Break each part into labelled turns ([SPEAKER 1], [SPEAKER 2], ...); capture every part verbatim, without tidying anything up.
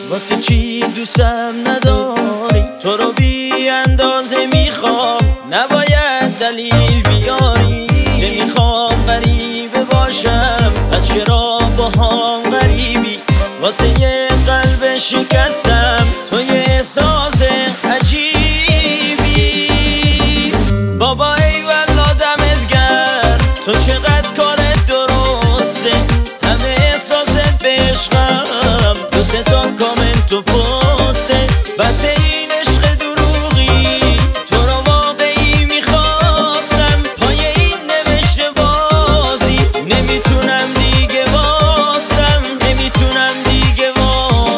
[SPEAKER 1] واسه چی دوستم نداری؟ تو رو بی اندازه میخوام، نباید دلیل بیاری. نمیخوام غریبه باشم، پس چرا با هم غریبی؟ واسه یه قلب شکستم، تو یه احساس عجیبی. بابا ای والله دمت گرم، تو چقدر کارت درسته، همه احساست به عشقم، دو سه تا کامنت و پسته. بس این عشق دروغی، تو رو واقعی میخواستم، پای این نوشته بازی نمیتونم دیگه واسم، نمیتونم دیگه واسم.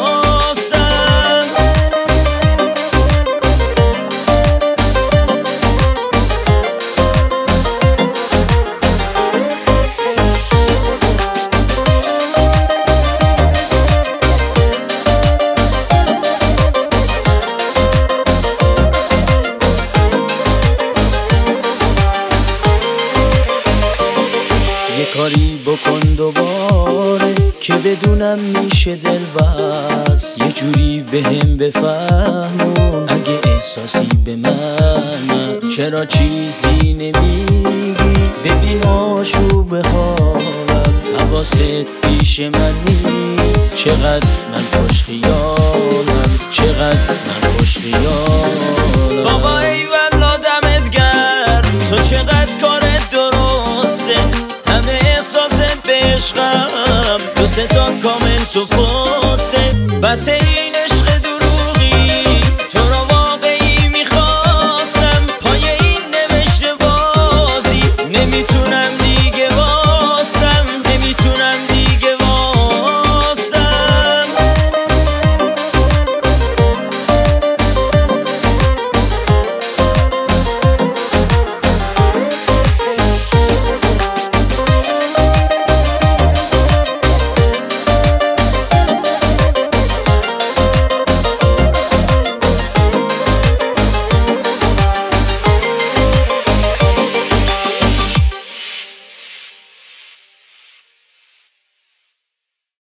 [SPEAKER 1] یه کاری بکن دوباره که بدونم میشه دل بس، یه جوری بهم بفهمون اگه احساسی به من. چرا چیزی نمیگی؟ ببین آشوب حالم، حواست پیش من نیست. چقدر من خوش خیالم، چقدر من خوش خیالم. بابا ای والله دمت گرم، تو چقدر کارت درسته، همه احساست به عشقم، دو سه تا کامنت و پسته. بس این